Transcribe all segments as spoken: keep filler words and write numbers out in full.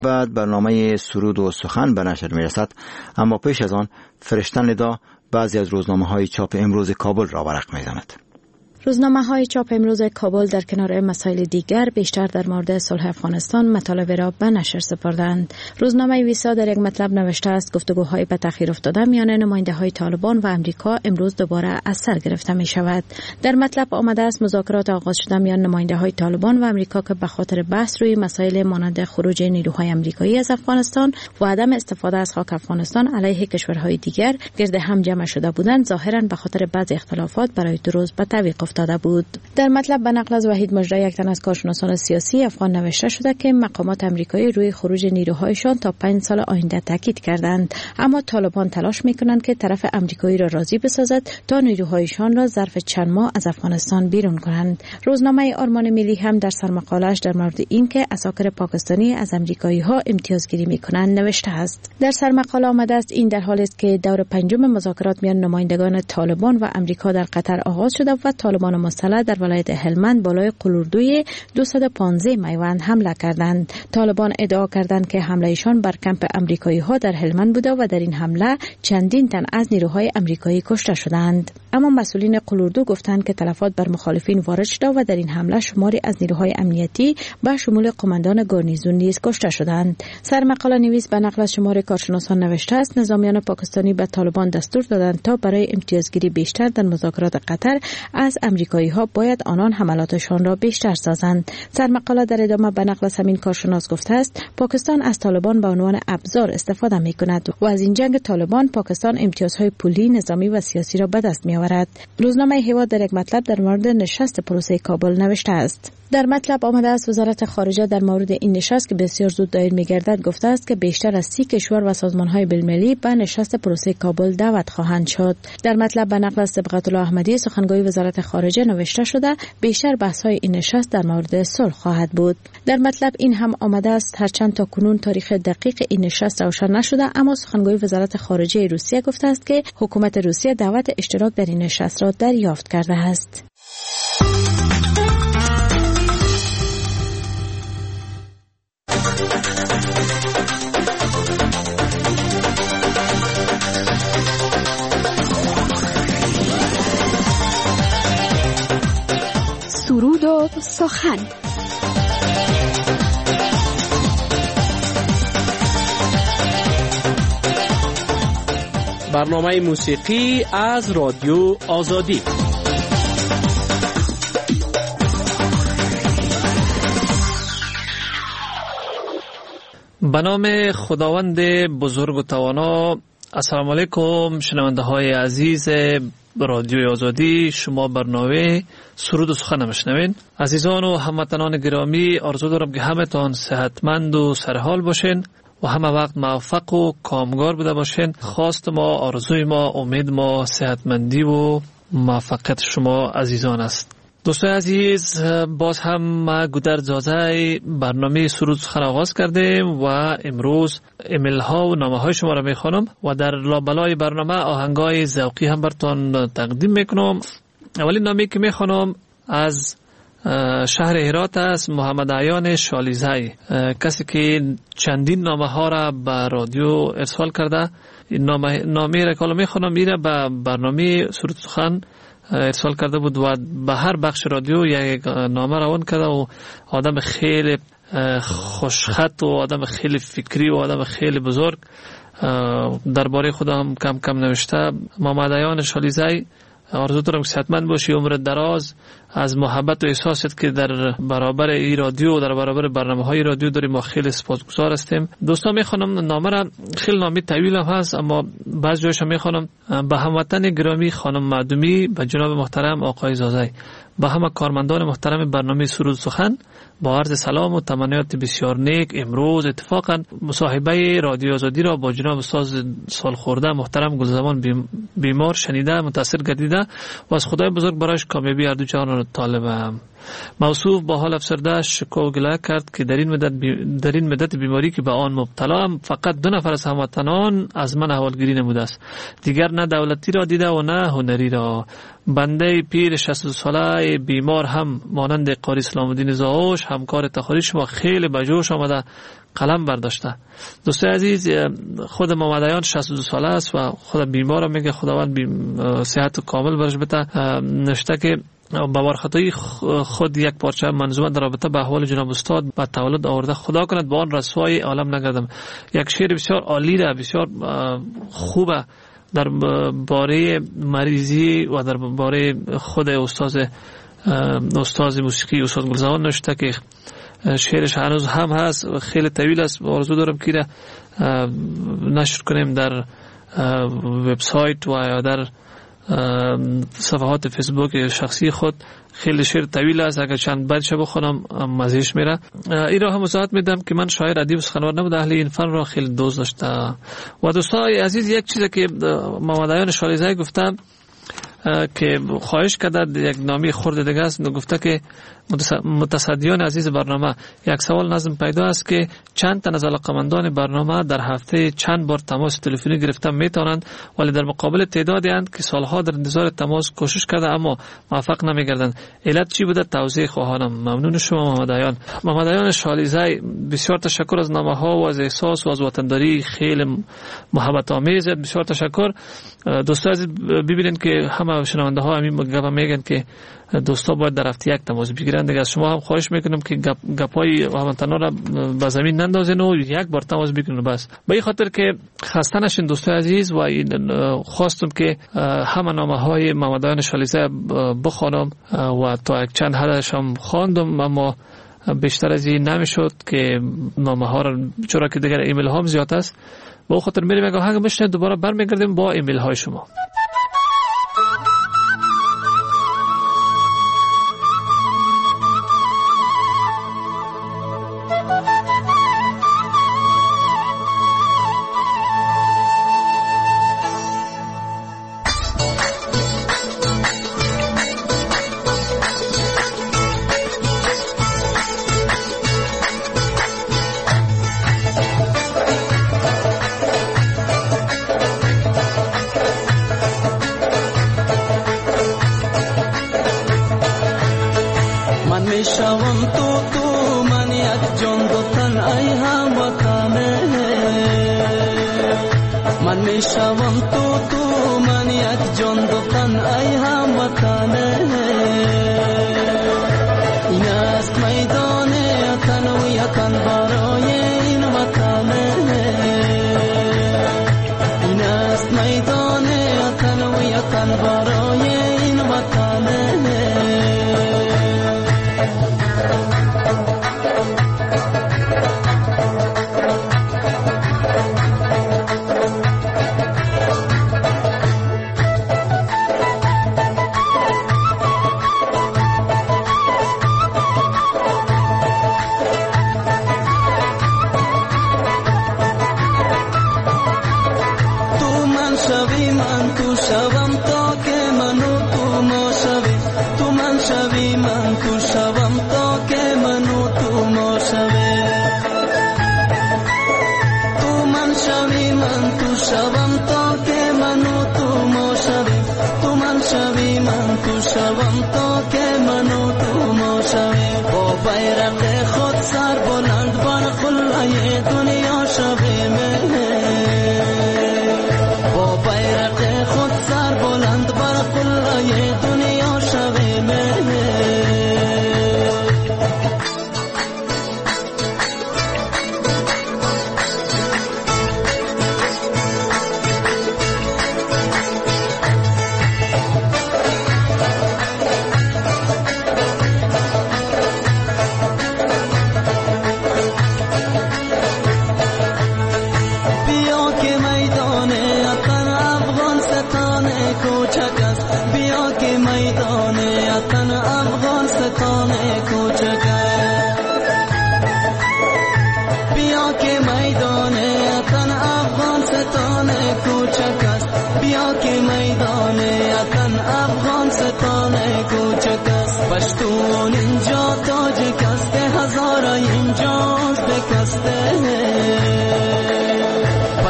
بعد برنامه سرود و سخن به نشر می رسد، اما پیش از آن فرشته ندا بعضی از روزنامه های چاپ امروز کابل را ورق می زند. روزنامه های چاپ امروز کابل در کنار مسائل دیگر بیشتر در مورد صلح افغانستان مطالب را به نشر سپردند. روزنامه ویسا در یک مطلب نوشته است گفتگوهای به تأخیر افتاده میان نماینده های طالبان و امریکا امروز دوباره از سر گرفته می شود. در مطلب آمده است مذاکرات آغاز شده میان نماینده های طالبان و امریکا که به خاطر بحث روی مسائل مانند خروج نیروهای آمریکایی از افغانستان و عدم استفاده از خاک افغانستان علیه کشورهای دیگر گرد هم جمع شده بودند، ظاهرا به خاطر بعضی اختلافات برای دو روز به تعویق افتاده بود. در مطلب به نقل از وحید مجری، یک تن از کارشناسان سیاسی افغان، نوشته شده که مقامات آمریکایی روی خروج نیروهایشان تا پنج سال آینده تاکید کردند، اما طالبان تلاش میکنند که طرف آمریکایی را راضی بسازد تا نیروهایشان را ظرف چند ماه از افغانستان بیرون کنند. روزنامه آرمان ملی هم در سرمقاله‌اش در مورد اینکه عساکر پاکستانی از آمریکایی ها امتیازگیری میکنند نوشته است. در سرمقاله آمده است این در حالی است که دور پنجم مذاکرات میان نمایندگان طالبان و آمریکا در قطر آغاز شده و طالبان مسلح در ولایت هلمند بالای قلوردوی دویست و پانزده میوند حمله کردند. طالبان ادعا کردند که حملهشان بر کمپ آمریکایی ها در هلمند بوده و در این حمله چندین تن از نیروهای آمریکایی کشته شدند. اما مسئولین قلوردو گفتند که تلفات بر مخالفین وارد شده و در این حمله شماری از نیروهای امنیتی به شمول قماندان گارنیزون نیز کشته شدند. سرمقاله نویس به نقل از شمار کارشناسان نوشته است نظامیان پاکستانی به طالبان دستور دادند تا برای امتیازگیری بیشتر در مذاکرات قطر از آمریکایی ها باید آنان حملاتشان را بیشتر سازند. سرمقاله در ادامه به نقل از همین کارشناس گفته است پاکستان از طالبان به عنوان ابزار استفاده می کند و از این جنگ طالبان پاکستان امتیازهای پولی، نظامی و سیاسی را به دست می آورد. روزنامه هوا در یک مطلب در مورد نشست پروسه کابل نوشته است. در مطلب آمده است وزارت خارجه در مورد این نشست که بسیار زود دایر می‌گردد گفته است که بیشتر از سی کشور و سازمان‌های بین‌المللی به نشست پروسه کابل دعوت خواهند شد. در مطلب به نقل از صبغت الله احمدی سخنگوی وزارت خارجه نوشته شده بیشتر بحث‌های این نشست در مورد صلح خواهد بود. در مطلب این هم آمده است هرچند تا کنون تاریخ دقیق این نشست روشن نشده، اما سخنگوی وزارت خارجه روسیه گفته است که حکومت روسیه دعوت اشتراک در این نشست را دریافت کرده است. سرود و سخن. برنامه موسیقی از رادیو آزادی. به نام خداوند بزرگ و توانا. السلام علیکم شنونده های عزیز رادیو آزادی، شما برنامه سرود و سخن میشنوین. عزیزان و هموطنان گرامی، آرزو دارم که همتان صحتمند و سرحال باشین و همه وقت موفق و کامگار بوده باشین. خواست ما، آرزوی ما، امید ما صحتمندی و موفقیت شما عزیزان است. دوستان عزیز، باز هم ما گودر زازه برنامه سرود سخن آغاز کردیم و امروز ایمیل ها و نامه های شما را میخوانم و در لابلای برنامه آهنگای ذوقی هم براتون تقدیم میکنم. اولین نامه که میخوانم از شهر هرات است، محمد عیان شالیزی، کسی که چندین نامه ها را به رادیو ارسال کرده. این نامه نامه را که میخوانم میره به برنامه سرود سخن ارسال کرده بود و به هر بخش رادیو یک نامه روان کرده و آدم خیلی خوشخط و آدم خیلی فکری و آدم خیلی بزرگ درباره خود هم کم کم نوشته. محمد عیان شالیزی، آرزو دارم که صحتمند باشی، عمر دراز، از محبت و احساست که در برابر این رادیو و در برابر برنامه های رادیو داریم ما خیلی سپاسگزار هستیم. دوستان میخوانم نامه را، خیلی نامه طویل هم هست اما بعض جایش میخوانم. به هموطن گرامی خانم معدومی، به جناب محترم آقای زازی، به همه کارمندان محترم برنامه سرود سخن با عرض سلام و تمنیات بسیار نیک. امروز اتفاقا مصاحبه رادیو آزادی را با جناب استاد سالخورده محترم گلزمان بیمار شنیده، متاثر گردیده و از خدای بزرگ برایش کامیابی هر دو جهان و طالب موصوف با حال افسرده شکوه و گله کرد که در این مدت بی... در این مدت بیماری که به آن مبتلا هم فقط دو نفر از هموطنان از من احوالگیری نموده است. دیگر نه دولتی را دیده و نه هنری را. بنده پیر شصت و دو ساله بیمار هم مانند قاری سلام الدین زاوش همکار تخاری شما خیلی به جوش آمده قلم برداشته. دوستای عزیز، خود محمدیان شصت و دو ساله است و خود بیمار هم میگه خداوند صحت کامل برش بده. نشته که با وارخطایی خود یک پارچه منظومه در رابطه به احوال جناب استاد با تولد آورده. خدا کند با آن رسوای عالم نگردم. یک شعر بسیار عالی را بسیار خوبه در باره مریضی و در باره خود استاد استاد موسیقی استاد گلزمان نوشته که شعرش هنوز هم هست، خیلی طویل است. آرزو دارم که را نشر کنیم در وبسایت و یا در صفحات فیسبوک شخصی خود. خیلی شعر طویل است، اگر چند بیتش بخونم مزهش میره. این را هم وضاحت میدم که من شاعر ادیب سخنور نبوده، اهل این فن را خیلی دوست داشته. و دوستای عزیز، یک چیزی که محمدیان شالیزی گفتم که خواهش کرده، یک نامی خورد دیگه است، گفته که متصدیان عزیز برنامه، یک سوال نظم پیدا است که چند تن از علاقمندان برنامه در هفته چند بار تماس تلفنی گرفتن میتونند، ولی در مقابل تعدادی اند که سالها در انتظار تماس کوشش کرده اما موفق نمیگردند. علت چی بوده؟ توضیح خواهانم. ممنون شما محمدیان. محمدیان شالیزی، بسیار تشکر از نامه ها و از احساس و از وطنداری خیلی محبت آمیز. بسیار تشکر. دوستان عزیز ببینید که همه شنونده ها همین گپ میگن که دوستا باید در هفته یک تماس بگیرن. دیگه از شما هم خواهش میکنم که گپ گپای هموطنا را به زمین نندازین و یک بار تماس بگیرین بس. به این خاطر که خسته نشین دوستای عزیز، و خواستم که همه نامه های محمدیان شالیزی بخوانم و تا یک چند حدش هم خواندم، اما بیشتر از این نمیشد که نامه ها را، چرا که دیگر ایمیل ها هم زیاد است. به خاطر میریم اگه هنگ بشنه دوباره برمیگردیم با ایمیل های شما.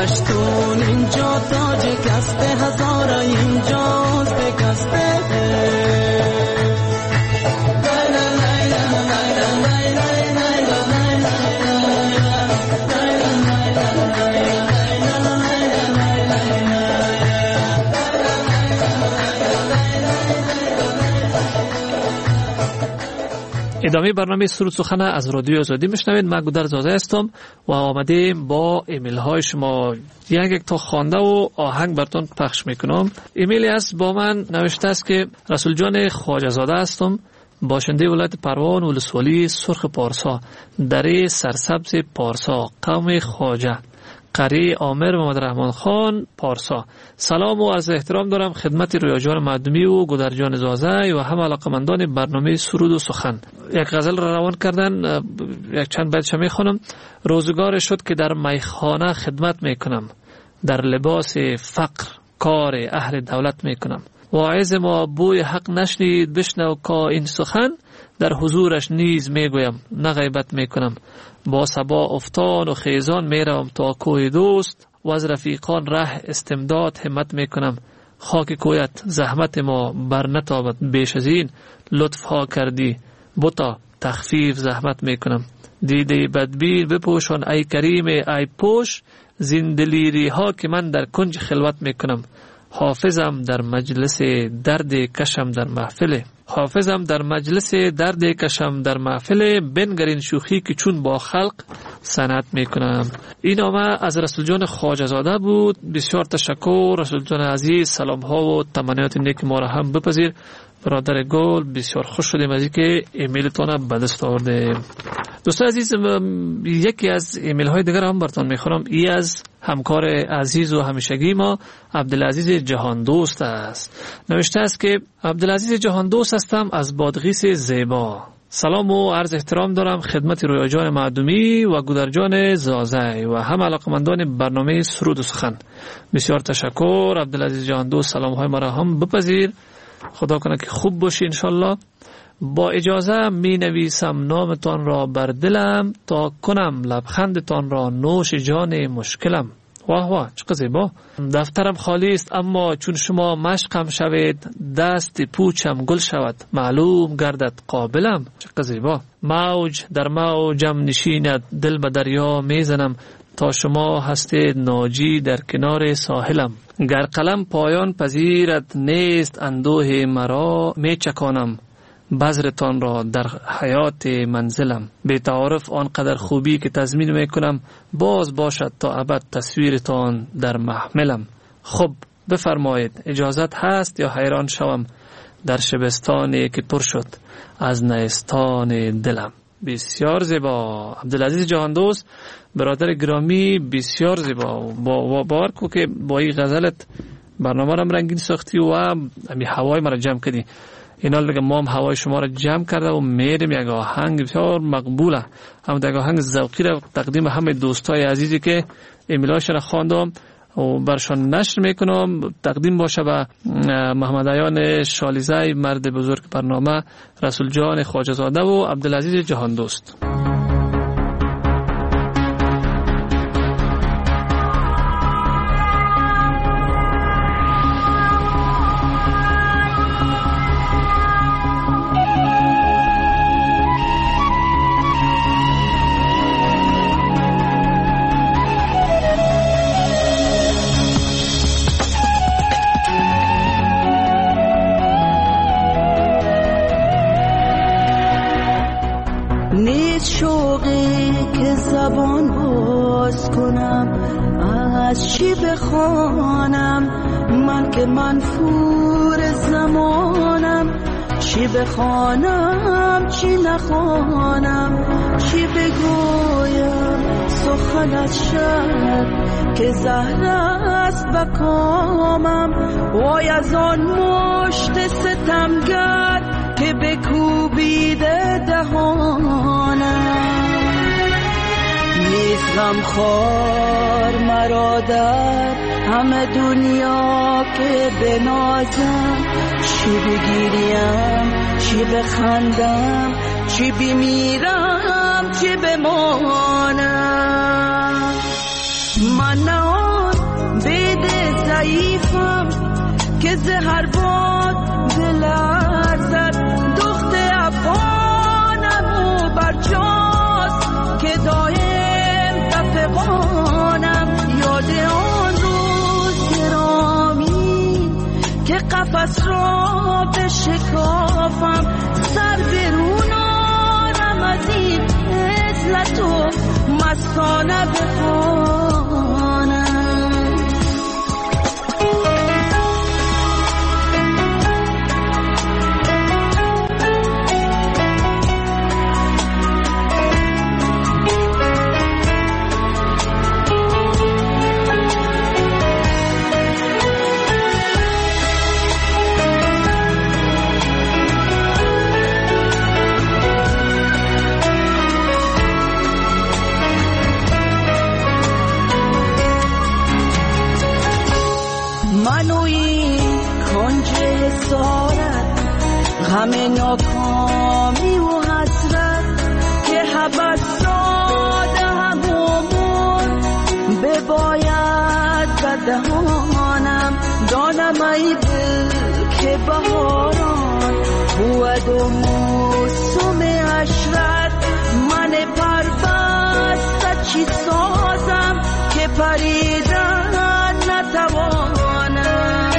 پشتون اینجا تاج کسته هزاره اینجاست کسته ادامه برنامه سرود سخن از رادیوی آزادی میشنوید. من گودر زاده هستم و آمدیم با ایمیل های شما یک یک تا خوانده و آهنگ براتون پخش میکنم. ایمیلی است با من نوشته است که رسول جان خواجه زاده هستم، باشنده ولایت پروان ولسوالی سرخ پارسا، دره سرسبز پارسا، قوم خواجه، قری عامر محمد رحمان خان پارسا. سلام و عرض احترام دارم خدمت رویا جان معدومی و گودر جان زازه و همه علاقمندان برنامه سرود و سخن. یک غزل را روان کردن، یک چند بیت شمی خونم. روزگار شد که در میخانه خدمت میکنم، در لباس فقر کار اهل دولت میکنم. واعظ ما بوی حق نشنید بشنو که این سخن، در حضورش نیز میگویم نه غیبت میکنم. با صبا افتان و خیزان میروم تا کوه دوست، و از رفیقان ره استمداد همت میکنم. خاک کویت زحمت ما بر نتابد بیش از این، لطف ها کردی بتا تخفیف زحمت میکنم. دیده بدبین بپوشان ای کریم ای پوش، زندلیری ها که من در کنج خلوت میکنم. حافظم در مجلس درد کشم در محفل، حافظم در مجلس درد کشم در محفل، بنگرین شوخی که چون با خلق صنعت میکنم. این نامه از رسول جان خواجه زاده بود. بسیار تشکر رسول جان عزیز، سلام ها و تمنیات نیک ما را هم بپذیر. برادر گل بسیار خوش شدیم از اینکه ایمیلتون به دست آوردیم. دوستان عزیز، یکی از ایمیل های دیگر هم براتون میخونم. ای از همکار عزیز و همیشگی ما عبدالعزیز جهان دوست است. نوشته است که عبدالعزیز جهان دوست هستم از بادغیس زیبا. سلام و عرض احترام دارم خدمت رویا جان معدومی و گودر جان زازه و هم علاقمندان برنامه سرود و سخن. بسیار تشکر عبدالعزیز جهان دوست، سلام های مرا هم بپذیر. خدا کنه که خوب باشی انشالله. با اجازه می نویسم نامتان را بر دلم، تا کنم لبخندتان را نوش جان مشکلم. واه واه چقدر زیبا. دفترم خالی است اما چون شما مشقم شوید، دست پوچم گل شود معلوم گردد قابلم. چقدر زیبا. موج در موجم نشیند دل به دریا میزنم، تا شما هستید ناجی در کنار ساحلم. گر قلم پایان پذیرد نیست اندوه مرا، می چکانم بذرتان را در حیات منزلم. به تعارف آنقدر خوبی که تضمین میکنم، باز باشد تا ابد تصویرتان در محملم. خب بفرمایید اجازت هست یا حیران شوم در شبستانی که پر شد از نیستان دلم. بسیار زیبا عبدالعزیز جهان دوست، برادر گرامی، بسیار زیبا. با باور کو که با این غزلت برنامه را رنگین ساختی و همین هوای مرا جمع کردی. اینا دیگه ما هم هوای شما را جمع کرده و میریم یک آهنگ بسیار مقبوله، هم یک آهنگ ذوقی را تقدیم همه دوستای عزیزی که ایمیلایش را خواندم و برشان نشر میکنم تقدیم باشه به محمد عیان شالیزی، مرد بزرگ برنامه، رسول جان خواجه زاده و عبدالعزیز جهان دوست. از چی بخوانم من که منفور زمانم، چی بخوانم چی نخوانم، چی بگویم سخن از شب که زهر است بکامم. وای از آن مشت ستمگر که بکوبیده دهانم، نیست غم خوار مرا در همه دنیا که بنازم. چی بگیریم چی بخندم، چی بمیرم چی بمانم. من نه ضعیفم که زهر باد بلرزد، دخت افغانم و برجاست که دایم دفقانم. یاد آن روز گرامی که قفس را به شکافم، سر برونانم از این عزلت و مستانه بخوانم. همه ناکامی و حسرت که حبس داده همون بباید به دهانم. دانم ای دل که بهاران بود و موسم عشرت، من پربسته چی سازم که پریدن نتوانم.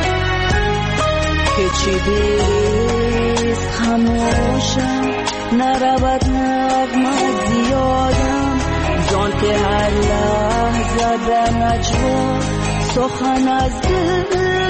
که چی دیست خموشم نرود نغمه زیادم، زان که هر لحظه در نجوا سخن از دل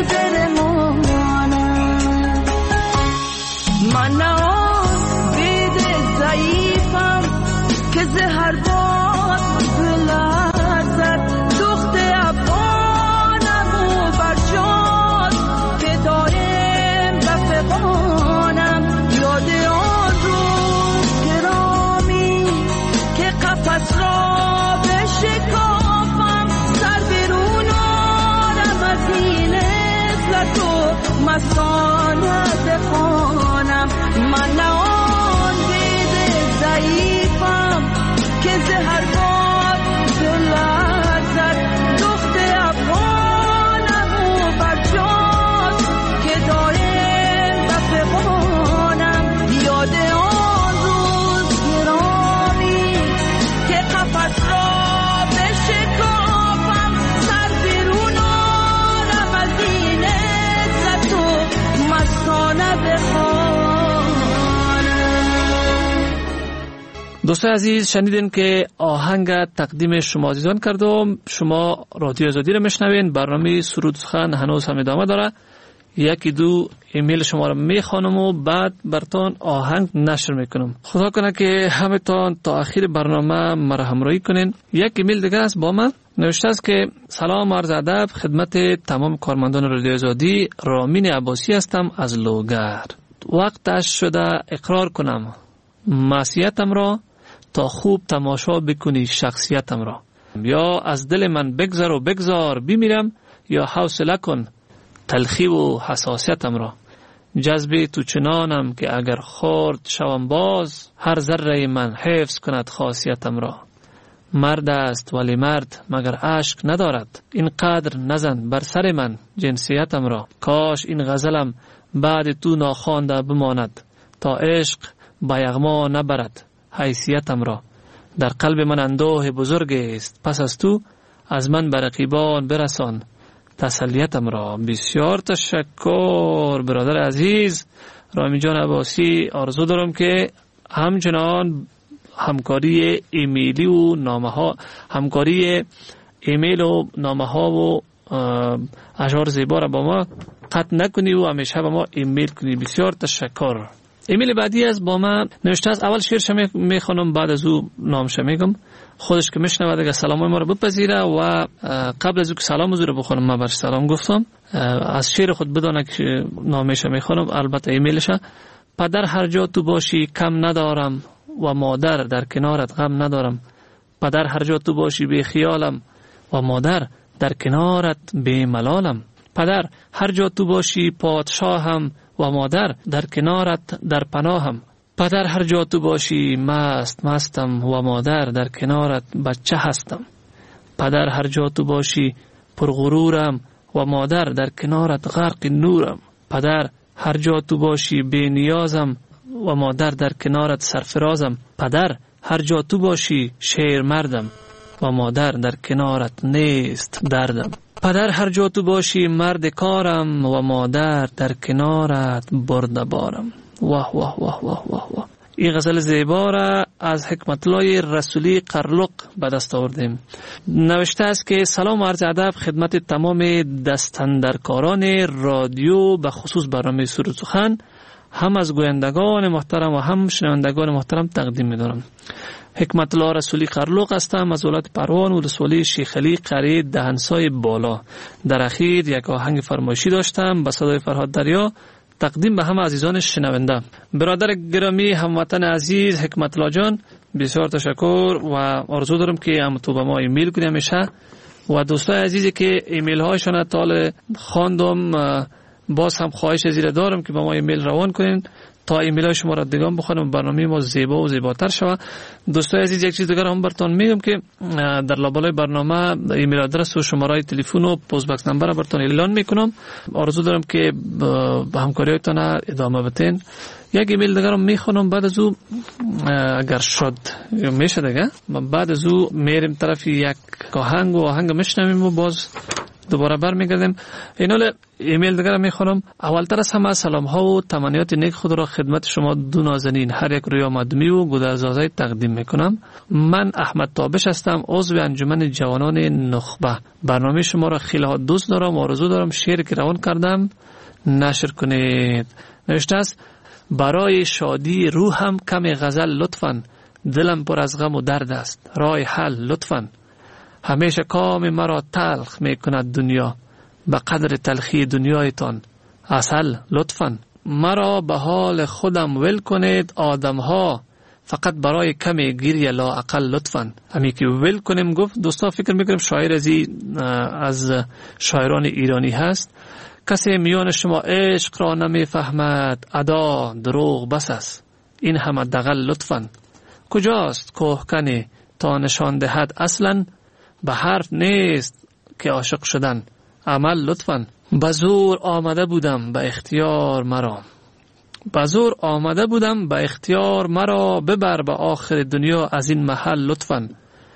برمانم. من نه آن بید ضعیفم که زهر باد بلرزد، دخت افغانم و برجاست که دایم دفقانم. یاد آن روز گرامی که قفس را به شکافم، سر برون آرم از این عزلت و مستانه بخوانم. من نه آن بید ضعیفم که زهر باد بلرزد، دخت افغانم و برجاست که دایم دفقانم. یاد آن روز گرامی که قفس را به شکافم، سر برون آرم از این عزت و مستانه بخوانم. دوستان عزیز، شنیدین که آهنگ تقدیم شما عزیزان کردم. شما رادیو آزادی را میشنوین. برنامه سرود سخن هنوز هم ادامه داره. یکی دو ایمیل شما را میخوانم و بعد برتان آهنگ نشر میکنم. خدا کنه که همتان تا آخر برنامه مرا همراهی کنین. یک ایمیل دیگه است با من نوشته است که سلام عرض ادب خدمت تمام کارمندان رادیو آزادی. رامین عباسی هستم از لوگر. وقتش شده اقرار کنم معصیتم را تا خوب تماشا بکنی شخصیتم را. یا از دل من بگذر و بگذار بمیرم، یا حوصله کن تلخی و حساسیتم را. جذب تو چنانم که اگر خورد شوم باز، هر ذره من حفظ کند خاصیتم را. مرد است ولی مرد مگر عشق ندارد، اینقدر نزن بر سر من جنسیتم را. کاش این غزلم بعد تو ناخوانده بماند، تا عشق با یغما نبرد حیثیتم را. در قلب من اندوه بزرگ است، پس از تو از من به رقیبان برسان تسلیتم را. بسیار تشکر برادر عزیز رامین جان عباسی. آرزو دارم که همچنان همکاری ایمیلی و نامه ها همکاری ایمیل و نامه ها و اشعار زیبا را با ما قطع نکنی و همیشه با ما ایمیل کنی. بسیار تشکر. ایمیل بعدی از با من نوشته است. اول شعرش میخوانم بعد از او نامش میگم. خودش که میشنوه دیگه سلام ما رو بپذیره و قبل از او که سلام حضور بخونم من برش سلام گفتم. از شعر خود بدانه که نامش میخوانم، البته ایمیلش. پدر هر جا تو باشی کم ندارم و مادر در کنارت غم ندارم. پدر هر جا تو باشی بی خیالم و مادر در کنارت بی ملالم. پدر هر جا تو باشی پادشاهم و مادر در کنارت در پناهم. پدر هر جا تو باشی مست مستم و مادر در کنارت بچه هستم. پدر هر جا تو باشی پرغرورم و مادر در کنارت غرق نورم. پدر هر جا تو باشی بی نیازم و مادر در کنارت سرفرازم. پدر هر جا تو باشی شیر مردم و مادر در کنارت نیست دردم. پدر هر جا تو باشی مرد کارم و مادر در کنارت برده بارم. واه واه واه واه واه واه. این غزل زیبا را از حکمت الله رسولی قرلق به دست آوردیم. نوشته است که سلام و عرض ادب خدمت تمام دستاندرکاران رادیو به خصوص برنامه سرود سخن، هم از گویندگان محترم و هم شنوندگان محترم تقدیم می‌دارم. حکمت الله رسولی قرلق هستم از ولایت پروان و ولسوالی شیخ علی قریه دهنسای بالا. در اخیر یک آهنگ فرمایشی داشتم به صدای فرهاد دریا تقدیم به همه عزیزان شنونده. برادر گرامی هموطن عزیز حکمت الله جان، بسیار تشکر و آرزو دارم که هم تو به ما ایمیل کنی همیشه و دوستای عزیزی که ایمیل هایشان تا خواندم باز هم خواهش زیر دارم که به ما ایمیل روان کنین تا ایمیل های شما را دیگه بخونم برنامه ما زیبا و زیباتر شود. دوستای عزیز یک چیز دیگر هم براتون میگم که در لابلای برنامه ایمیل آدرس و شماره تلفن و پست باکس نمبر براتون اعلان میکنم. آرزو دارم که به همکاریتون ادامه بدین. یک ایمیل دیگر هم میخونم بعد از او اگر شد میشه دیگه بعد از او میریم طرف یک آهنگ و آهنگ میشنویم و باز دوباره برمیگردیم. اینال ایمیل دیگر میخونم. اولتر از همه سلام ها و تمنیات نیک خود را خدمت شما دو نازنین هر یک رویا مدمی و گودرزازای تقدیم میکنم. من احمد تابش هستم، عضو انجمن جوانان نخبه. برنامه شما را خیلی ها دوست دارم و آرزو دارم شعر که روان کردم نشر کنید. نوشته است برای شادی روحم کم غزل لطفاً، دلم پر از غم و درد است رای حل لطفاً. همیشه کام مرا تلخ می کند دنیا، به قدر تلخی دنیایتان عسل لطفاً. مرا به حال خودم ول کنید آدم ها، فقط برای کمی گریه لا اقل لطفاً. همی که ول کنیم گفت دوستا فکر میکنم شاعر ازی از شاعران ایرانی هست. کسی میان شما عشق را نمی فهمد، ادا دروغ بس است این همه دغل لطفاً. کجاست کوهکنی تا نشان دهد اصلاً، به حرف نیست که عاشق شدن عمل لطفاً. بزور آمده بودم به اختیار مرا، بزور آمده بودم به اختیار مرا، ببر به آخر دنیا از این محل لطفاً.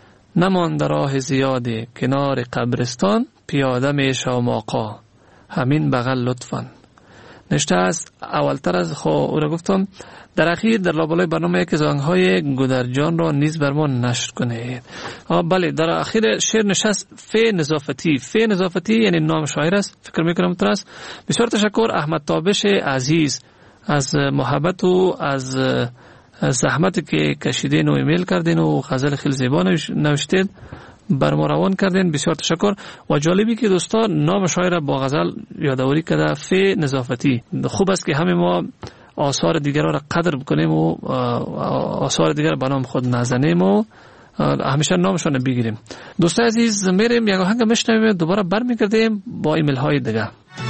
نمانده راه زیادی کنار قبرستان، پیاده می شوم آقا همین بغل لطفاً. نشته است اولتر از خو او را گفتم در اخیر در لابلای برنامه یک از آهنگ‌های گودرجان را نیز بر ما نشر کنید. بله در اخیر شعر نشست فی نظافتی. فی نظافتی یعنی نام شاعر است، فکر میکنم تر است. بسیار تشکر احمد تابش عزیز از محبت و از زحمتی که کشیدین و ایمیل کردین و غزل خیلی زیبا نوشتید بر ما روان کردین. بسیار تشکر. و جالبی که دوستان نام شاعر با غزل یادآوری کرده فی نظافتی. خوب است که همه ما آثار دیگر را قدر بکنیم و آثار دیگر به نام خود نزنیم و همیشه نامشان بگیریم. دوستان عزیز میریم یک آهنگ میشنویم دوباره برمیگردیم با ایمیل های دیگه.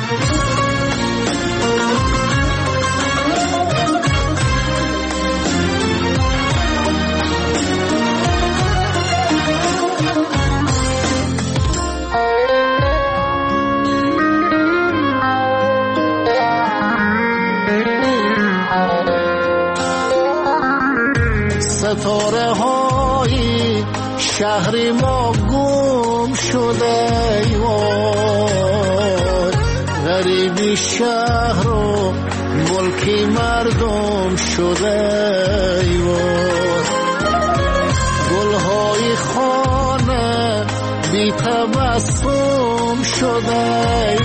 ستاره های شهر ما گم شده ایوان، غریبی شهر و ملکی مردم شده ایوان. گلهای خانه بی تبسم شده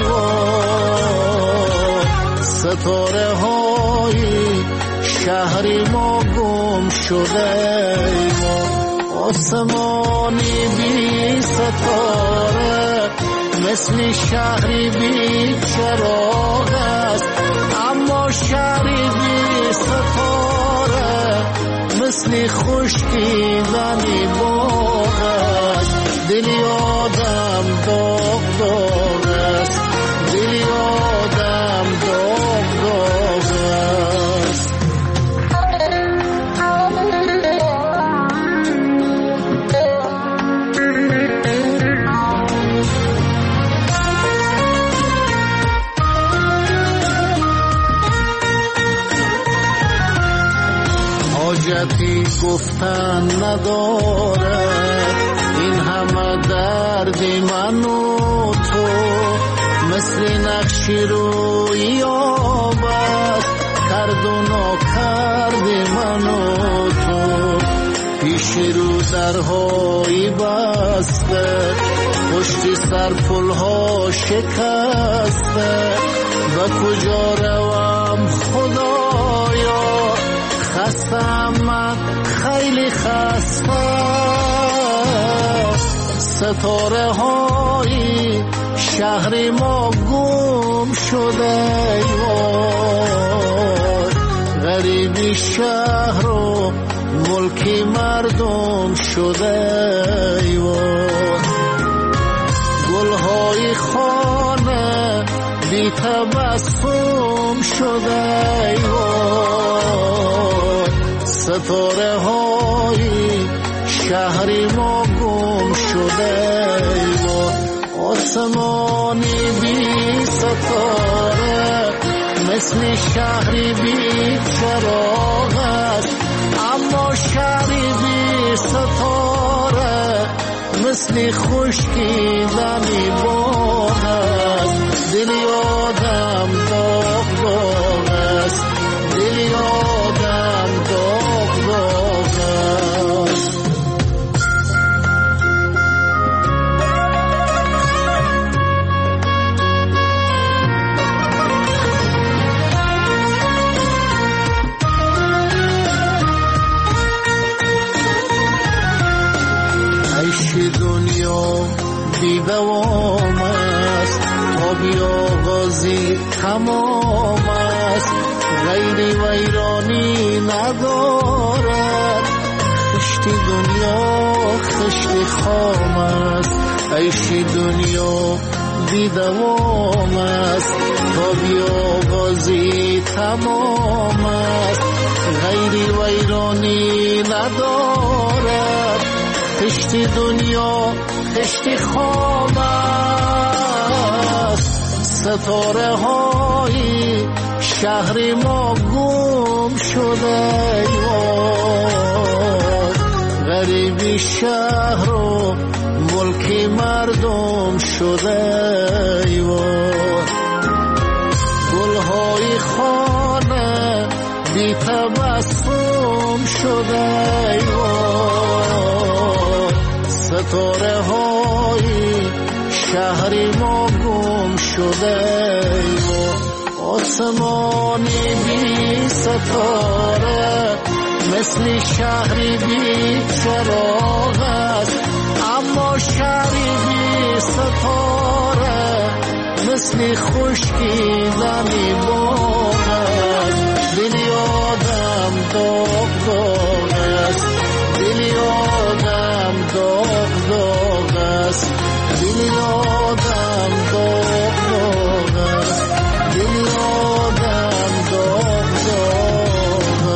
ایوان. ستاره های شهر ما گم شده ما، آسمانی بی ستاره مثل شهری بی چراغ است، اما شهری بی ستاره مثل خشکیدنی باغ است. دلی آدم داغ داغ است، دلی آدم داغ داغ است. گفتن ندارد. این همه درد من و تو مثل نقشی روی آب است. کرد و ناکرد من و تو پیش رو درهای بسته، پشت سر پلها شکسته. و کجا روم خدایا، خستم من خیلی خسته. ستاره های شهر ما گم شده، غریبی شهر و ملکی مردم شده. گلهای خانه بی تبسم شده. ستاره های شهر ما گم شده. آسمانی بی ستاره مثل شهری بی چراغ است. اما شهری بی ستاره مثل خشکی دمی باغ است. دلی آدم داغ داغ است، دلی آدم داغ داغ است. دنیا بی دوام است، تا بی آغازی تمام است. غیری ویرانی ندارد، خشتی دنیا خشتی خام است. عیش دنیا بی دوام است، تا بی آغازی تمام است. غیری ویرانی ندارد، خشتی دنیا خشتی خام است. ستاره های شهر ما گم شده، غریبی شهر و ملکی مردم شده. گلهای خانه بی تبسم شده. ستاره های شهر ما گم شده. آسمانی بی ستاره مثل شهری بی چراغ است. اما شهری بی ستاره مثل خشکی دمی باغ است. دلی آدم داغ داغ است، دلی آدم داغ داغ است. دلی آدم داغ داغ است، دلی آدم داغ داغ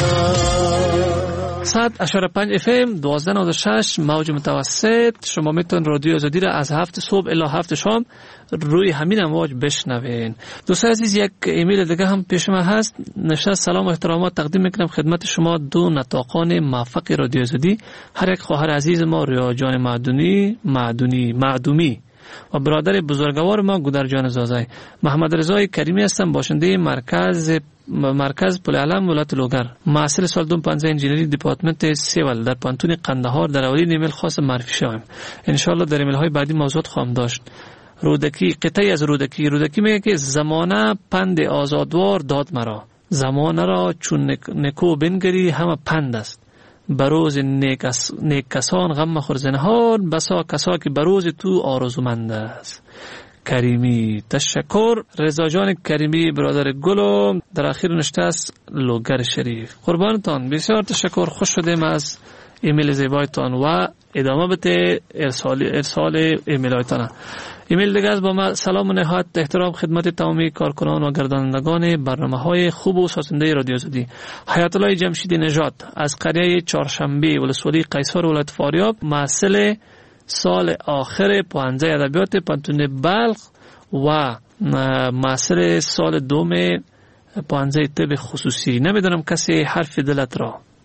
است. صد اشاره پنج اف ام دوازده نود و شش موج متوسط. شما میتون رادیو آزادی را از هفت صبح الی هفت شام روی همین امواج بشنوین. دوستان عزیز، یک ایمیل دیگه هم پیش ما هست. نوشته سلام و احترامات تقدیم میکنم خدمت شما دو نطاقان موفق رادیو آزادی، هر یک خواهر عزیز ما ریا جان معدونی معدونی معدومی و برادر بزرگوار ما گودر جان زازای. محمد رضای کریمی هستم، باشنده مرکز مرکز پل علم ولایت لوگر. محصل سال دو هزار و پنج انجینری دپارتمنت سیول در پانتون قندهار در اولین ایمیل خاص معرفی شوم. ان شاء الله در ایمیل های بعدی موضوعات خواهم داشت. رودکی، قطعی از رودکی. رودکی میگه که زمانه پند آزادوار داد مرا، زمانه را چون نکو بنگری همه پند است. بروز نیک, اس... نیک کسان غم مخور زنهار، بسا کسا که بروز تو آرزومند است. کریمی. تشکر. رضا جان کریمی برادر گلو در اخیر نشته است لوگر شریف. قربانتان، بسیار تشکر. خوش شدیم از ایمیل زیبایتان و ادامه بده ارسال ارسال ایمیل هایتان. ایمیل دیگه از با ما سلام و نهایت احترام خدمت تمامی کارکنان و گردانندگان برنامه‌های خوب و سازنده رادیو آزادی. حیات الله جمشید نژاد از قریه چهارشنبه ولسوالی قیصر ولایت فاریاب، محصل سال آخر پانزده ادبیات پانتون بلخ و محصل سال دوم پانزده طب خصوصی. نمیدونم کسی حرف دلت را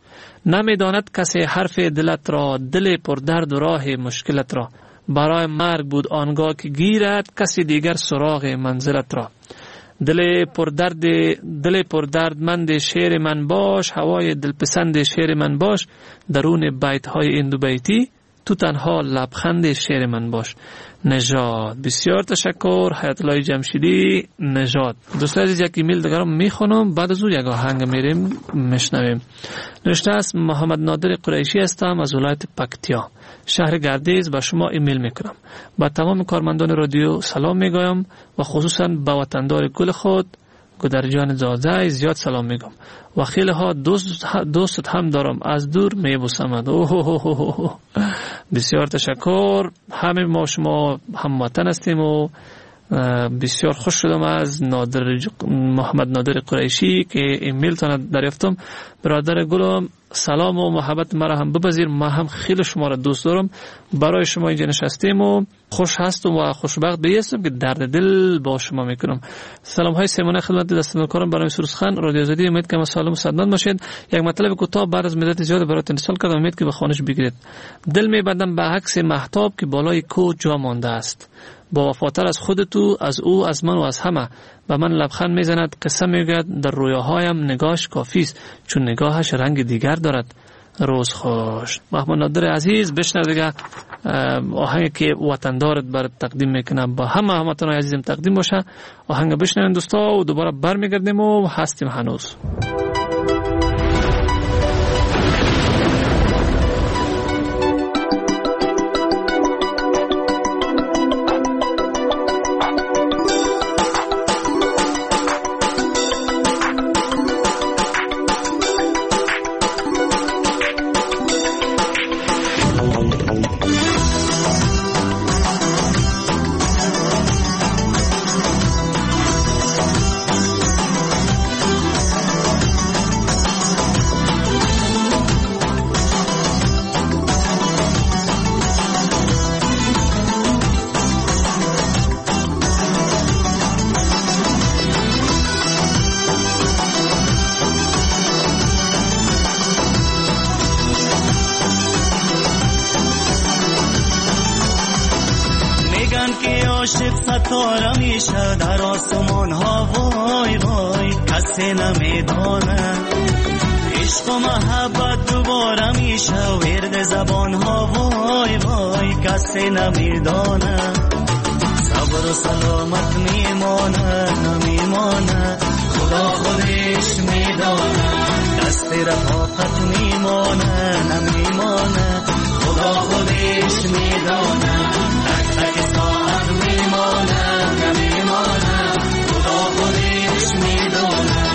نمیداند کسی حرف دلت را، دل پر درد و راه مشکلت را. برای مرگ بود آنگاه که گیرد کسی دیگر سراغ منزلت را. دل پر درد دل پر دردمند شعر من باش، هوای دلپسند شعر من باش. درون بیت های این دو بیتی تو تنها لبخند شعر من باش. نژاد. بسیار تشکر حیات الله جمشیدی. نژاد. دوستان عزیز، یک ایمیل دیگه میخونم، بعد از او یک آهنگ میریم میشنویم. نوشته است محمد نادر قریشی هستم از ولایت پکتیا، شهر گردیز. با شما ایمیل میکنم. با تمام کارمندان رادیو سلام میگویم و خصوصا به وطندار گل خود گدرجان زاده زیاد سلام میگم و خیلی ها دوست دوست هم دارم، از دور میبوسمد. اوه بسیار تشکر. همه ما شما هموطن هستیم و بسیار خوش شدم از نادر محمد نادر قریشی که ایمیل تان دریافتم. برادر گلم سلام و محبت مرا هم بپذیر، ما هم خیلی شما را دوست دارم. برای شما اینجا نشستیم و خوش هستم و خوشبخت بیستم که درد دل با شما میکنم. سلام های سیمانه خدمت دستمکارم برای سروسخان رادیو آزادی. امید که سالم و سعادتمند باشید. یک مطلب کوتاه بعد از مدت زیاد براتون ارسال کردم، امید که به خانش بگیرید. دل میبندم به عکس مهتاب که بالای کوه جا مانده است. با وفاتر از خود تو، از او، از من و از همه. به من لبخند میزند، قصه میگوید، در رویاهایم نگاهش کافی است چون نگاهش رنگ دیگر دارد. روز خوش. محمد نادر عزیز، بشنو دیگه آهنگی که وطندارت برات تقدیم میکنم، با همه هموطنان عزیزم تقدیم باشه. آهنگ بشنوین دوستا و دوباره برمیگردیم و هستیم هنوز. عاشق ستاره میشه در آسمان ها، وای وای کسی نمیدانه. عشق و محبت دوباره میشه ورد زبان ها، وای وای کسی نمیدانه. صبر و سلامت میمانه نمیمانه، خدا خودش میدانه. دست رفاقت میمانه نمیمانه، خدا خودش میدانه. تک تک ساعت میمانه نمیمانه، خدا خودش میدانه.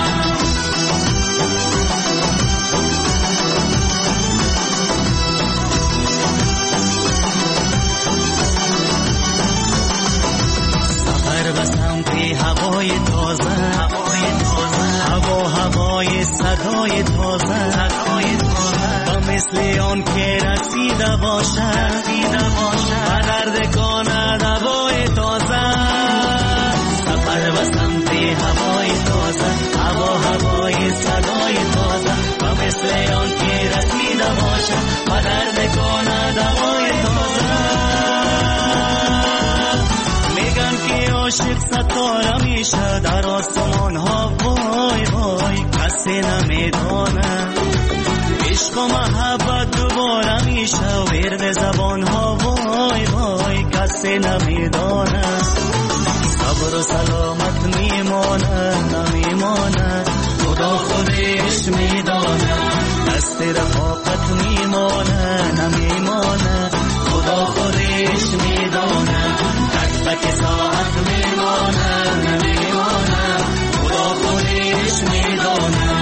سفر به سمت هوای تازه، هوای تازه، هوا هوای صدای تازه، صدای تازه. و مثل آن که رسیده باشه، رسیده باشه و درد کند هوای تازه. سفر به سمت هوای تازه، هوا هوای صدای تازه. و مثل آن که رسیده باشه و درد کند هوای تازه. میگن که عاشق ستاره میشه در آسمان ها، وای وای کسی نمیدانه. عشق و محبت دوباره میشه ورد زبان ها، وای وای کسی نمیدانه. صبر و سلامت میمانه نمیمانه، خدا خودش میدانه. دست رفاقت میمانه نمیمانه، خدا خودش میدانه. تک تک ساعت میمانه نمیمانه، خدا خودش میدانه.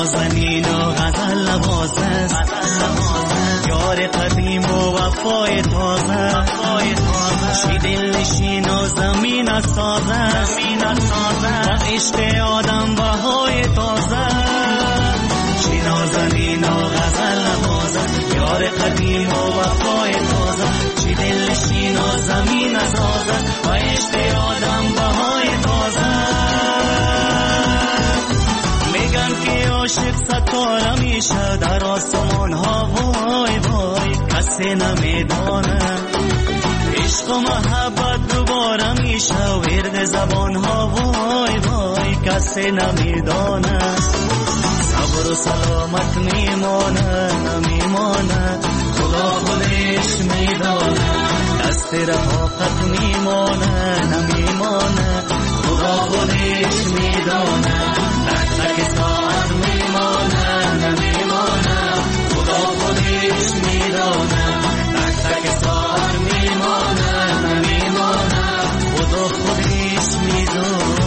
نازنین و غزل لباس است، یار قدیم و وفای تازه، چی دل نشین و زمین از سازه، و عشق آدم بهای تازه، چی نازنین و غزل لباس است، یار قدیم و وفای تازه، چی دل نشین و زمین از سازه، و عشق آدم بهای تازه. میگن که عاشق ستاره میشه در آسمان ها، وای وای کسی نمیدانه، عشق و محبت دوباره میشه ورد زبان ها، وای وای کسی نمیدانه، صبر و سلامت میمانه نمیمانه، خدا خودش میدانه، دست رفاقت میمانه نمیمانه، خدا خودش میدانه، تک تک ساعت میمانه نمیمانه، خدا خودش میدانه، تک تک ساعت میمانه نمیمانه، خدا خودش میدانه.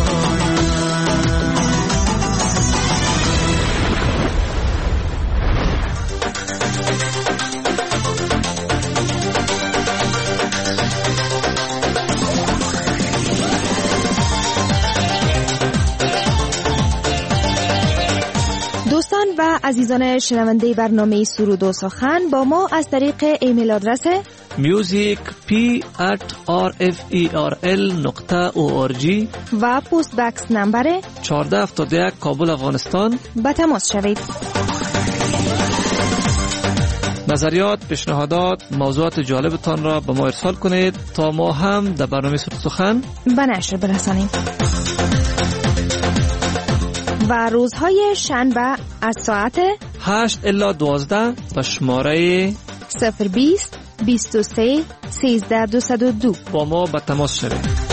دوستان و عزیزان شنونده برنامه سرود و سخن، با ما از طریق ایمیل آدرس music p at r f e r l نقطه او آر جی و پست بکس نمبر چهارده هفتاد و یک کابل افغانستان به تماس شوید. نظریات، پیشنهادات، موضوعات جالبتان را به ما ارسال کنید تا ما هم در برنامه سرود و سخن به نشر برسانیم. و روزهای شنبه از ساعت هشت الی دوازده به شماره صفر بیست بیست و سه سیزده دویست و دو با ما به تماس شوید.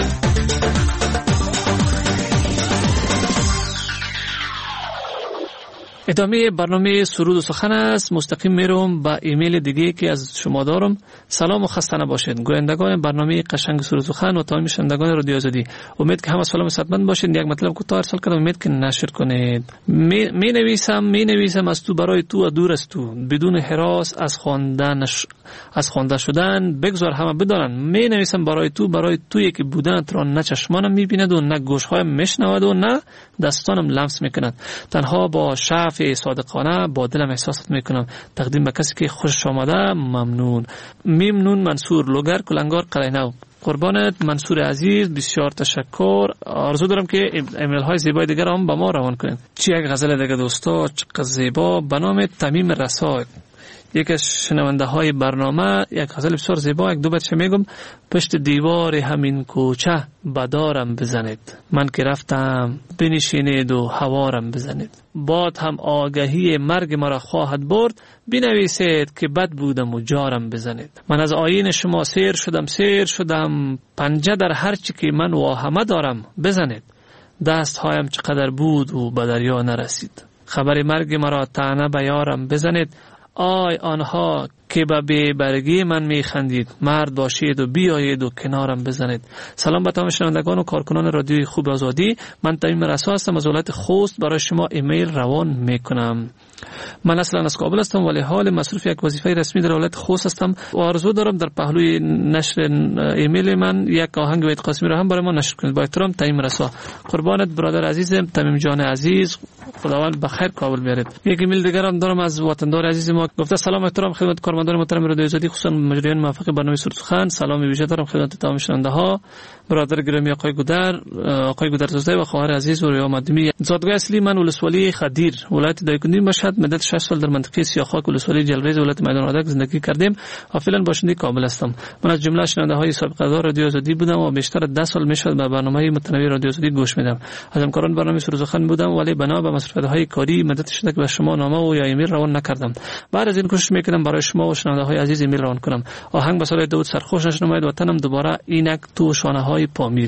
ادامه برنامه سرود و سخن است. مستقیم میرم با ایمیل دیگه که از شما دارم. سلام و خسته نباشید گویندگان برنامه قشنگ سرود و سخن و تمام شنوندگان رادیو آزادی. امید که همه سلام و صحتمند باشید. یک مطلب کوتاه ارسال کردم، امید که نشر کنید. می, می نویسم می نویسم از تو برای تو و دور از تو، بدون هراس از خواندن از خوانده شدن بگذار همه بدانند. می نویسم برای تو، برای تویی که بودنت را نه چشمانم میبیند و نه گوشهایم میشنود و نه دستانم لمس میکند. تنها با شعف صادقانه با دلم احساسات میکنم. تقدیم به کسی که خوشش آمده. ممنون. ممنون منصور لوگر کلنگار قلعه‌نو. قربانت منصور عزیز، بسیار تشکر. آرزو دارم که ایمیل های زیبای دیگر هم با ما روان کنید. چی یک غزل دیگه دوستا، چقدر زیبا، به نام تمیم رسا. یکی از شنونده های برنامه یک غزل بسیار زیبا، یک دو بیت میگم. پشت دیوار همین کوچه بدارم بزنید، من که رفتم بنشینید و هوارم بزنید. باد هم آگهی مرگ مرا خواهد برد، بنویسید که بد بودم و جارم بزنید. من از آیین شما سیر شدم سیر شدم، پنجه در هر چی که من واهمه دارم بزنید. دست هایم چقدر بود و به دریا نرسید، خبر مرگ مرا طعنه به یارم بزنید. آی آنها که به بی‌برگی من میخندید، مرد باشید و بیایید و کنارم بزنید. سلام به تمام شنوندگان و کارکنان رادیوی خوب آزادی. من تمیم رسا هستم از ولایت خوست. برای شما ایمیل روان میکنم. من اصلا از کابل هستم ولی حال مصروف یک وظیفه رسمی در ولایت خوست هستم و آرزو دارم در پهلوی نشر ایمیل من یک آهنگ وحید قاسمی را هم برای ما نشر کنید. با احترام تمیم رسا. قربانت برادر عزیزم تمیم جان عزیز، خداوند بخیر کابل بیارید. یک ایمیل دیگر هم دارم از وطندار عزیز ما، گفته سلام احترام خدمت کارمندان محترم رادیو آزادی، خصوصا مجریان موفق برنامه سرود و سخن. سلام ویژه دارم خدمت تمام شنونده ها. برادر گرامی آقای گودر، آقای گودرزاده و خواهر عزیز و ریا مدمی. زادگاه اصلی من ولسوالی خدیر، ولایت دایکنی مشهد. مدت شش سال در منطقه سیاخاک ولسوالی جلریز ولایت میدان وردک زندگی کردیم و فعلا باشنده کابل هستم. من از جمله شنونده های سابقه دار رادیو آزادی بودم و بیشتر ده سال میشد به برنامه متنوع رادیو آزادی گوش میدم. از همکاران برنامه سرود و سخن بودم ولی بنا به مصروفیت‌های کاری مدت شده که به شما نامه و یا ایمیل روان نکردم. بعد از این کوشش میکنم برای شما و شنونده های عزیز ایمیل روان کنم. آهنگ به سال داوود سرخوش نشنماید وطنم دوباره اینک تو شانه های پامیر.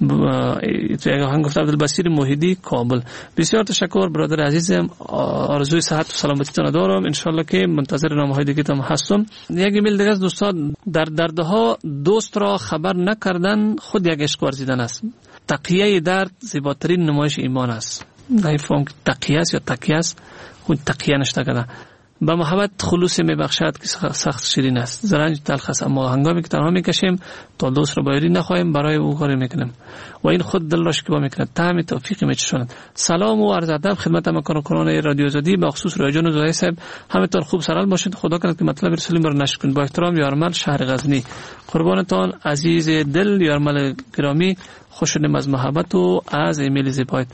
تو یک آهنگ گفته عبدالبصیر موحدی کابل. بسیار تشکر برادر عزیزم. آرزوی صحت و سلامتی تان دارم. ان شاء الله که منتظر نامه های دیگه تام هستم. یک ایمیل دیگه از دوستان، در دردها دوست را خبر نکردن خود یک عشق ورزیدن است. تقیه درد زیباترین نمایش ایمان است. نمیفهم که تقیه است یا تقیه است، خود تقیه نشته کنه. با محبت خلوص میبخشد که سخت شیرین است، زرنج تلخ است، اما هنگامی که تنها میکشیم تا دوست را بایری نخواهیم برای او کاری میکنیم و این خود دل را شکیبا میکند، طعم توفیق میچشاند. سلام و عرض ادب خدمت همکاران رادیو آزادی، به خصوص رایجان و زاهد صاحب، همتون خوب سرحال باشید. خدا کنه که مطلب رسولیم را نشر کنید. با احترام یارمل شهر غزنی. قربانتان عزیز دل یارمل گرامی، خوش شدیم از محبت و از ایمیل زیبایت.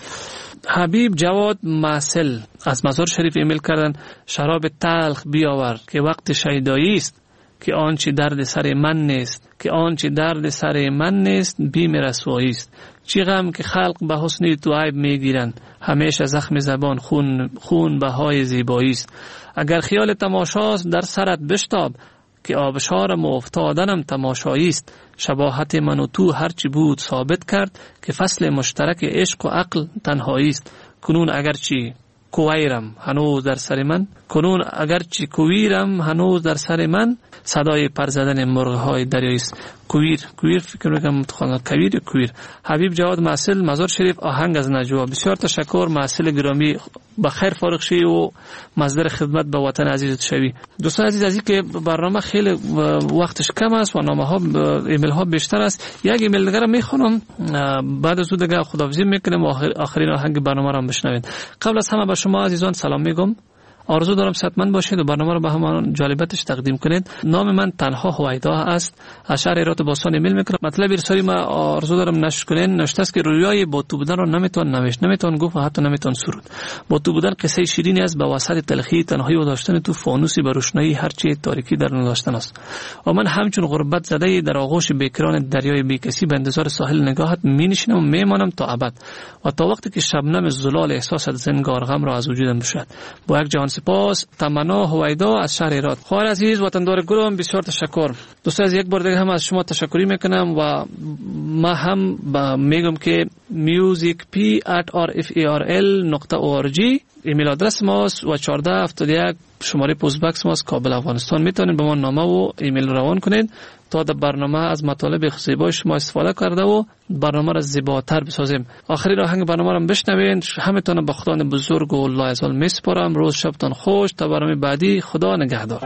حبیب جواد معسل از مزار شریف ایمیل کردن: شراب تلخ بیاور که وقت شیدایی است، که آنچه درد سر من نیست، که آنچه درد سر من نیست بیم رسوایی است. چی غم که خلق به حسن تو عیب میگیرند، همیشه زخم زبان خون خون بهای زیبایی است. اگر خیال تماشاست در سرت بشتاب، که آبشارم و افتادنم تماشایی است. شباهت من و تو هرچی بود ثابت کرد، که فصل مشترک عشق و عقل تنهایی است. کنون اگرچی کویرم هنوز در سر من، کنون اگرچی کویرم هنوز در سر من، صدای پر زدن مرغ های دریایی است. کویر کویر فکر میکنم متخانه کویر کویر. حبیب جواد معسل مزار شریف آهنگ از نجوا. بسیار تشکر معسل گرامی، بخیر فارغ شی و مصدر خدمت به وطن عزیزت شوی. دوستان عزیز، از اینکه برنامه خیلی وقتش کم است و نامه ها ایمیل ها بیشتر است، یک ایمیل دیگه را میخونم، بعد از اون دیگه خداحافظی میکنم و آخر آخرین آهنگ برنامه را بشنوید. قبل از همه به شما عزیزان سلام میگم. آرزو دارم صحتمند باشید و برنامه رو به همان جالبیتش تقدیم کنید. نام من تنها هویدا است، از شهر ایرات باستان ایمیل میکنم. مطلب ارسالی ما آرزو دارم نشر کنین. نوشته است که رویای با تو بودن رو نمیتون نوشت، نمیتون گفت و حتی نمیتون سرود. با تو بودن قصه شیرینی است، به وسط تلخی تنهایی و داشتن تو فانوسی به روشنایی هرچی تاریکی در نداشتن است. و من همچون غربت زده در آغوش بیکران دریای بیکسی به انتظار ساحل نگاهت مینشینم و میمانم تا ابد و تا وقتی که شبنم زلال احساست زنگار غم را از وجودم بشود. با یک جهان سپاس، تمنا هویدا از شهر ایرات. خواهر عزیز وطندار گلم، بسیار تشکر. دوستان از یک بار دیگه هم از شما تشکری میکنم و ما هم میگم که music p at r f a r l نقطه org ایمیل آدرس ماست و چهارده هفتاد و یک شماره پست باکس ماست، کابل افغانستان. میتونید به ما نامه و ایمیل روان کنید تا در برنامه از مطالب زیبای شما استفاده کرده و برنامه را زیباتر بسازیم. آخرین آهنگ برنامه را بشنوین. همتون به خدای بزرگ و لایزال میسپارم. روز شبتان خوش. تا برنامه بعدی، خدا نگهدار.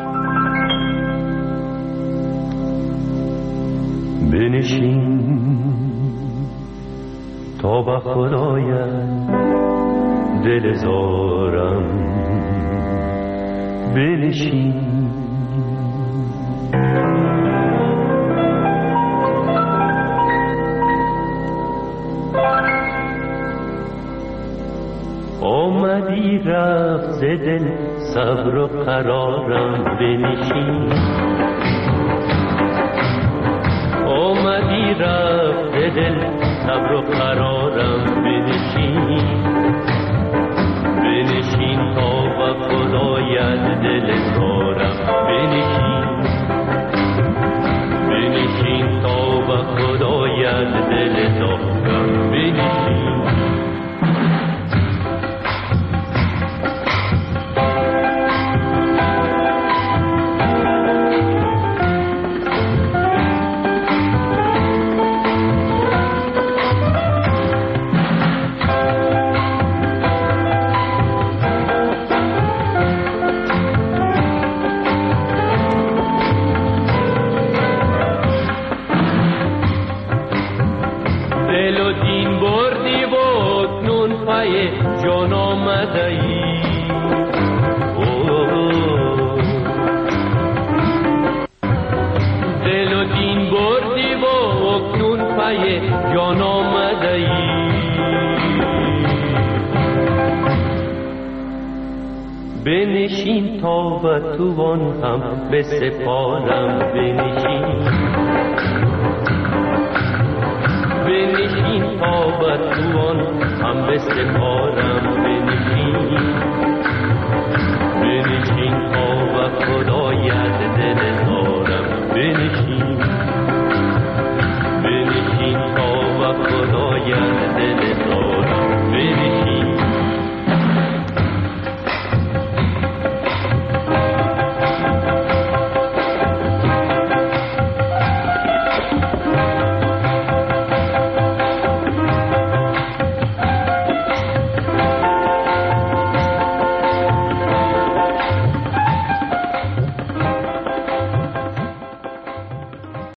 بنشین تا به خدایت دل زارم، بنشین آمدی رفت ز دل صبر و قرارم، بنشین آمدی رفت ز دل صبر و قرارم، بنشین بنشین تا به خدایت دل زارم، بنشین بنشین تا به خدایت دل زارم، بنشین جان آمده ای، دل و دین بردی و اکنون پی جان آمده ای. بنشین تا به توان هم بسپارم، بنشین بنشین تا به توان هم بسپارم،